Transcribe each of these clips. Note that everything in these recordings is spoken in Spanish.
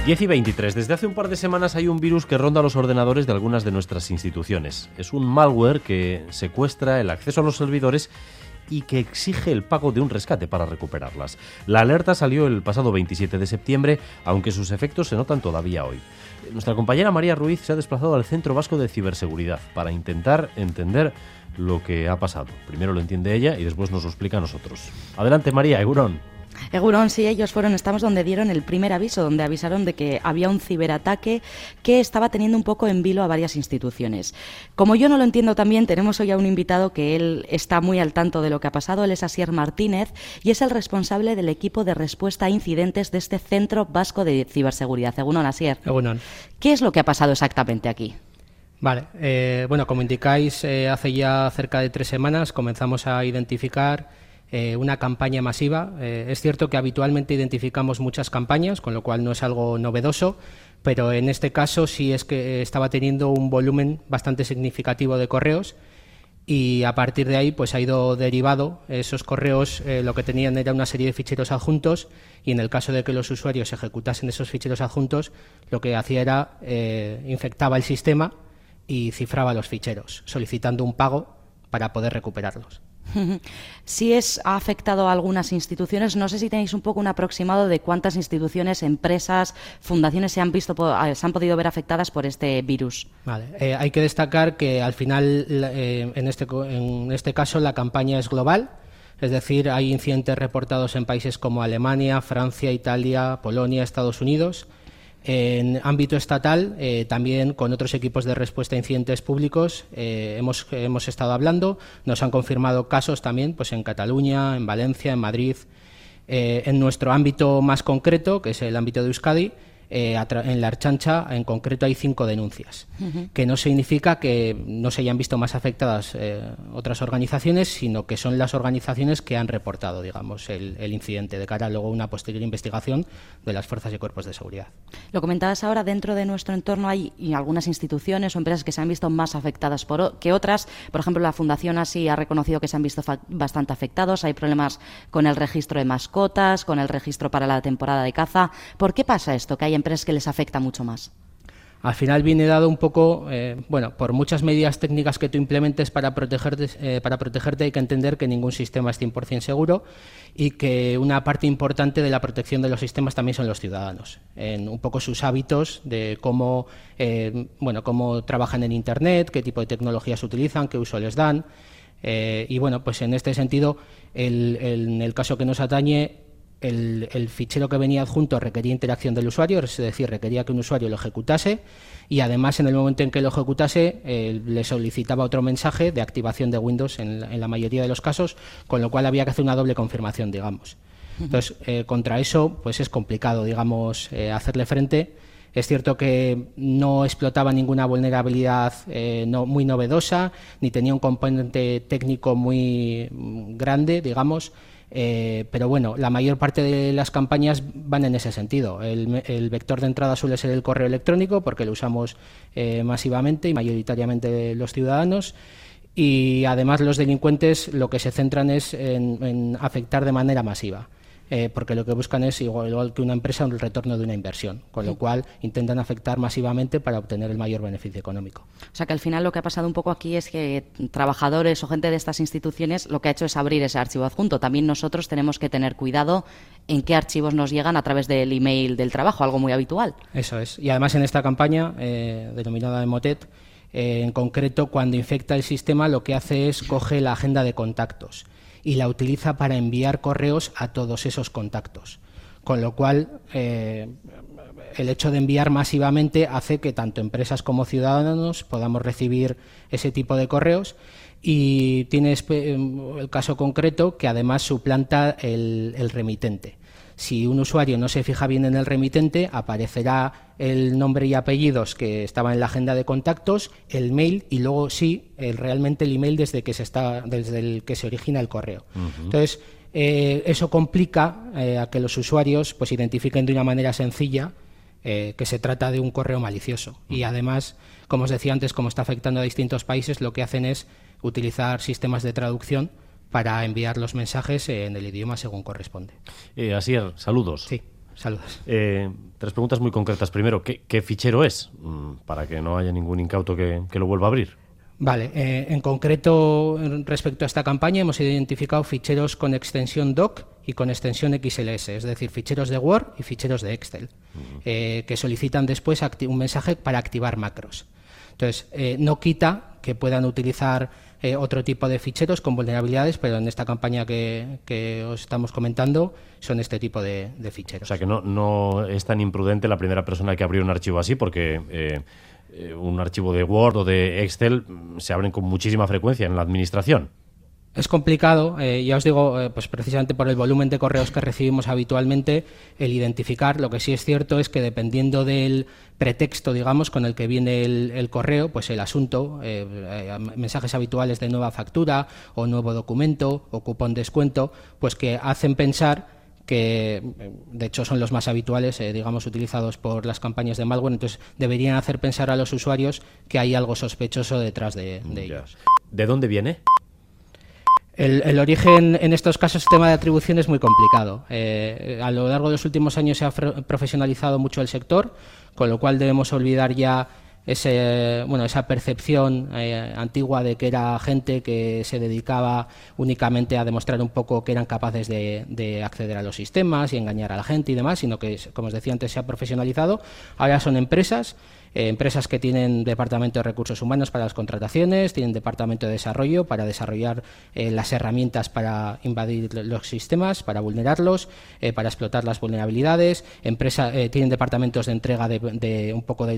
10:23. Desde hace un par de semanas hay un virus que ronda los ordenadores de algunas de nuestras instituciones. Es un malware que secuestra el acceso a los servidores y que exige el pago de un rescate para recuperarlas. La alerta salió el pasado 27 de septiembre, aunque sus efectos se notan todavía hoy. Nuestra compañera María Ruiz se ha desplazado al Centro Vasco de Ciberseguridad para intentar entender lo que ha pasado. Primero lo entiende ella y después nos lo explica a nosotros. Adelante, María, Egunon. Egunon, sí, estamos donde dieron el primer aviso, donde avisaron de que había un ciberataque que estaba teniendo un poco en vilo a varias instituciones. Como yo no lo entiendo también, tenemos hoy a un invitado que él está muy al tanto de lo que ha pasado. Él es Asier Martínez y es el responsable del equipo de respuesta a incidentes de este Centro Vasco de Ciberseguridad. Egunon, Asier. Egunon. ¿Qué es lo que ha pasado exactamente aquí? Vale, bueno, como indicáis, hace ya cerca de 3 semanas comenzamos a identificar una campaña masiva. Es cierto que habitualmente identificamos muchas campañas, con lo cual no es algo novedoso, pero en este caso sí es que estaba teniendo un volumen bastante significativo de correos y a partir de ahí pues ha ido derivado. Esos correos lo que tenían era una serie de ficheros adjuntos y en el caso de que los usuarios ejecutasen esos ficheros adjuntos, lo que hacía era infectaba el sistema y cifraba los ficheros, solicitando un pago para poder recuperarlos. Sí ha afectado a algunas instituciones. No sé si tenéis un poco un aproximado de cuántas instituciones, empresas, fundaciones se han podido ver afectadas por este virus. Vale. Hay que destacar que al final, en este caso, la campaña es global. Es decir, hay incidentes reportados en países como Alemania, Francia, Italia, Polonia, Estados Unidos. En ámbito estatal, también con otros equipos de respuesta a incidentes públicos hemos estado hablando. Nos han confirmado casos también pues en Cataluña, en Valencia, en Madrid. En nuestro ámbito más concreto, que es el ámbito de Euskadi, en la Ertzaintza en concreto hay 5 denuncias, que no significa que no se hayan visto más afectadas otras organizaciones, sino que son las organizaciones que han reportado, digamos, el incidente de cara a luego una posterior investigación de las fuerzas y cuerpos de seguridad. Lo comentabas ahora, dentro de nuestro entorno hay algunas instituciones o empresas que se han visto más afectadas que otras. Por ejemplo, la Fundación ASI ha reconocido que se han visto bastante afectados. Hay problemas con el registro de mascotas, con el registro para la temporada de caza. ¿Por qué pasa esto, que hay empresas que les afecta mucho más? Al final viene dado un poco, por muchas medidas técnicas que tú implementes para protegerte hay que entender que ningún sistema es 100% seguro y que una parte importante de la protección de los sistemas también son los ciudadanos, en un poco sus hábitos de cómo trabajan en Internet, qué tipo de tecnologías utilizan, qué uso les dan. Y bueno, pues en este sentido, en el caso que nos atañe, el fichero que venía adjunto requería interacción del usuario, es decir, requería que un usuario lo ejecutase y además en el momento en que lo ejecutase le solicitaba otro mensaje de activación de Windows en la mayoría de los casos, con lo cual había que hacer una doble confirmación, digamos. Entonces, contra eso pues es complicado, digamos, hacerle frente. Es cierto que no explotaba ninguna vulnerabilidad muy novedosa, ni tenía un componente técnico muy grande, digamos. Pero bueno, la mayor parte de las campañas van en ese sentido. El vector de entrada suele ser el correo electrónico porque lo usamos masivamente y mayoritariamente los ciudadanos, y además los delincuentes lo que se centran es en afectar de manera masiva. Porque lo que buscan es, igual que una empresa, el retorno de una inversión, con lo cual intentan afectar masivamente para obtener el mayor beneficio económico. O sea que al final lo que ha pasado un poco aquí es que trabajadores o gente de estas instituciones lo que ha hecho es abrir ese archivo adjunto. También nosotros tenemos que tener cuidado en qué archivos nos llegan a través del email del trabajo, algo muy habitual. Eso es. Y además en esta campaña, denominada Emotet, en concreto, cuando infecta el sistema, lo que hace es coge la agenda de contactos y la utiliza para enviar correos a todos esos contactos. Con lo cual, el hecho de enviar masivamente hace que tanto empresas como ciudadanos podamos recibir ese tipo de correos, y tiene el caso concreto que además suplanta el remitente. Si un usuario no se fija bien en el remitente, aparecerá el nombre y apellidos que estaban en la agenda de contactos, el mail y luego realmente el email desde el que se origina el correo. Entonces, eso complica a que los usuarios pues identifiquen de una manera sencilla que se trata de un correo malicioso. Y además, como os decía antes, como está afectando a distintos países, lo que hacen es utilizar sistemas de traducción para enviar los mensajes en el idioma según corresponde. Asier, saludos. Sí. Saludos. 3 preguntas muy concretas. Primero, ¿qué fichero es? Para que no haya ningún incauto que lo vuelva a abrir. Vale, en concreto, respecto a esta campaña, hemos identificado ficheros con extensión doc y con extensión XLS, es decir, ficheros de Word y ficheros de Excel, que solicitan después un mensaje para activar macros. Entonces, no quita que puedan utilizar otro tipo de ficheros con vulnerabilidades, pero en esta campaña que os estamos comentando son este tipo de ficheros. O sea que no es tan imprudente la primera persona que abrió un archivo así, porque un archivo de Word o de Excel se abren con muchísima frecuencia en la administración. Es complicado, ya os digo, pues precisamente por el volumen de correos que recibimos habitualmente, el identificar. Lo que sí es cierto es que dependiendo del pretexto, digamos, con el que viene el correo, pues el asunto, mensajes habituales de nueva factura o nuevo documento o cupón descuento, pues que hacen pensar que de hecho son los más habituales, digamos, utilizados por las campañas de malware, entonces deberían hacer pensar a los usuarios que hay algo sospechoso detrás de ellos. ¿De dónde viene? El origen en estos casos, el tema de atribución es muy complicado. A lo largo de los últimos años se ha profesionalizado mucho el sector, con lo cual debemos olvidar ya esa percepción antigua de que era gente que se dedicaba únicamente a demostrar un poco que eran capaces de acceder a los sistemas y engañar a la gente y demás, sino que, como os decía antes, se ha profesionalizado. Ahora son empresas que tienen departamento de recursos humanos para las contrataciones, tienen departamento de desarrollo para desarrollar las herramientas para invadir los sistemas, para vulnerarlos, para explotar las vulnerabilidades. Tienen departamentos de entrega de un poco de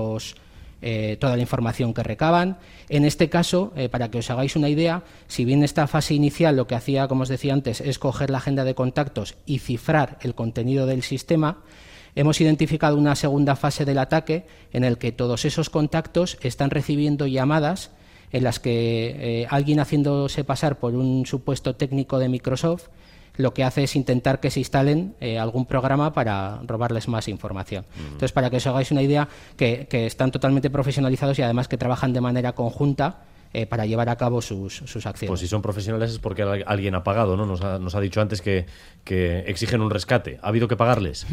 toda la información que recaban. En este caso, para que os hagáis una idea, si bien esta fase inicial lo que hacía, como os decía antes, es coger la agenda de contactos y cifrar el contenido del sistema, hemos identificado una segunda fase del ataque en el que todos esos contactos están recibiendo llamadas en las que alguien haciéndose pasar por un supuesto técnico de Microsoft lo que hace es intentar que se instalen algún programa para robarles más información. Entonces, para que os hagáis una idea, que están totalmente profesionalizados y además que trabajan de manera conjunta para llevar a cabo sus acciones. Pues si son profesionales es porque alguien ha pagado, ¿no? Nos ha dicho antes que exigen un rescate. ¿Ha habido que pagarles?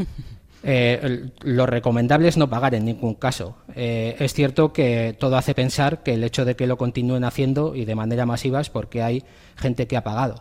Lo recomendable es no pagar en ningún caso. Es cierto que todo hace pensar que el hecho de que lo continúen haciendo y de manera masiva es porque hay gente que ha pagado.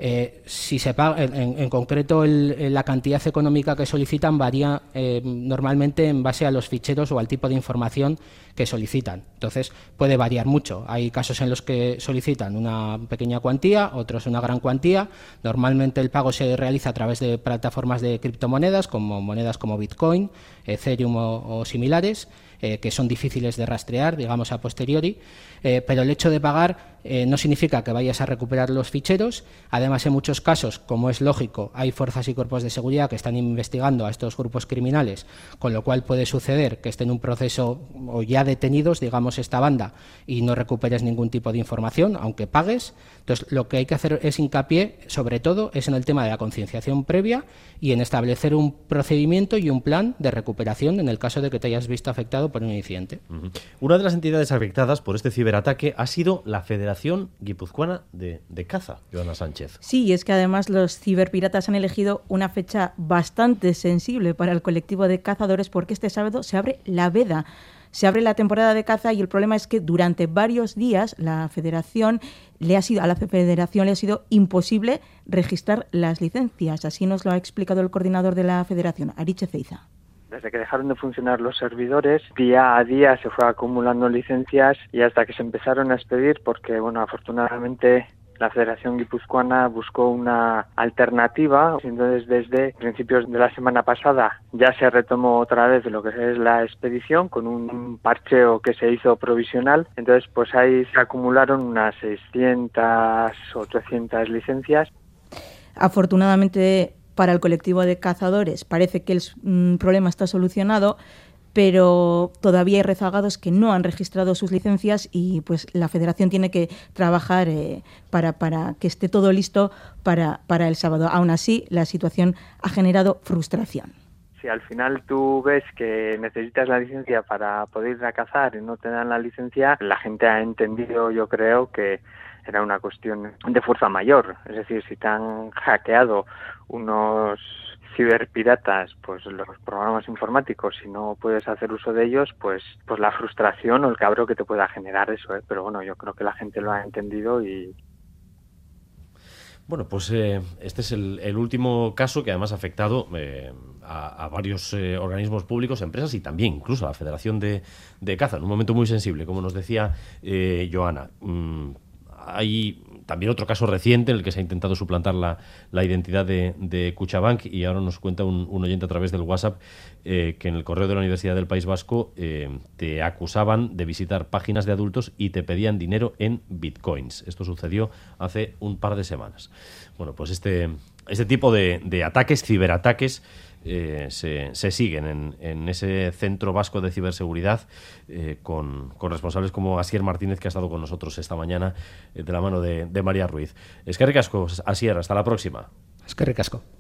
Si se paga, en concreto la cantidad económica que solicitan varía normalmente en base a los ficheros o al tipo de información que solicitan. Entonces puede variar mucho. Hay casos en los que solicitan una pequeña cuantía, otros una gran cuantía. Normalmente el pago se realiza a través de plataformas de criptomonedas, como monedas como Bitcoin, Ethereum o similares, que son difíciles de rastrear, digamos, a posteriori, pero el hecho de pagar no significa que vayas a recuperar los ficheros. Además, en muchos casos, como es lógico, hay fuerzas y cuerpos de seguridad que están investigando a estos grupos criminales, con lo cual puede suceder que esté en un proceso o ya detenidos, digamos, esta banda, y no recuperes ningún tipo de información, aunque pagues. Entonces, lo que hay que hacer es hincapié, sobre todo, es en el tema de la concienciación previa y en establecer un procedimiento y un plan de recuperación en el caso de que te hayas visto afectado por un incidente. Una de las entidades afectadas por este ciberataque ha sido la Federación Guipuzcoana de Caza, Joana Sánchez. Sí, y es que además los ciberpiratas han elegido una fecha bastante sensible para el colectivo de cazadores porque este sábado se abre la veda. Se abre la temporada de caza y el problema es que durante varios días a la Federación le ha sido imposible registrar las licencias. Así nos lo ha explicado el coordinador de la Federación, Ariche Ceiza. Desde que dejaron de funcionar los servidores, día a día se fue acumulando licencias y hasta que se empezaron a expedir, porque bueno, afortunadamente la Federación Guipuzcoana buscó una alternativa. Entonces, desde principios de la semana pasada ya se retomó otra vez lo que es la expedición con un parcheo que se hizo provisional. Entonces, pues ahí se acumularon unas 600 o 800 licencias. Afortunadamente, para el colectivo de cazadores parece que el problema está solucionado, pero todavía hay rezagados que no han registrado sus licencias y pues la Federación tiene que trabajar para que esté todo listo para el sábado. Aún así, la situación ha generado frustración. Si al final tú ves que necesitas la licencia para poder ir a cazar y no te dan la licencia, la gente ha entendido, yo creo, que era una cuestión de fuerza mayor. Es decir, si te han hackeado unos ciberpiratas pues los programas informáticos, si no puedes hacer uso de ellos, pues la frustración o el cabreo que te pueda generar eso, pero bueno, yo creo que la gente lo ha entendido y... Bueno, pues este es el último caso que además ha afectado a varios organismos públicos, empresas y también incluso a la Federación de Caza, en un momento muy sensible, como nos decía Joana. Hay también otro caso reciente en el que se ha intentado suplantar la identidad de Kutxabank, y ahora nos cuenta un oyente a través del WhatsApp que en el correo de la Universidad del País Vasco te acusaban de visitar páginas de adultos y te pedían dinero en bitcoins. Esto sucedió hace un par de semanas. Bueno, pues este tipo de ataques, ciberataques, se siguen en ese centro vasco de ciberseguridad con responsables como Asier Martínez, que ha estado con nosotros esta mañana de la mano de María Ruiz. Eskerrik asko, Asier, hasta la próxima. Eskerrik asko.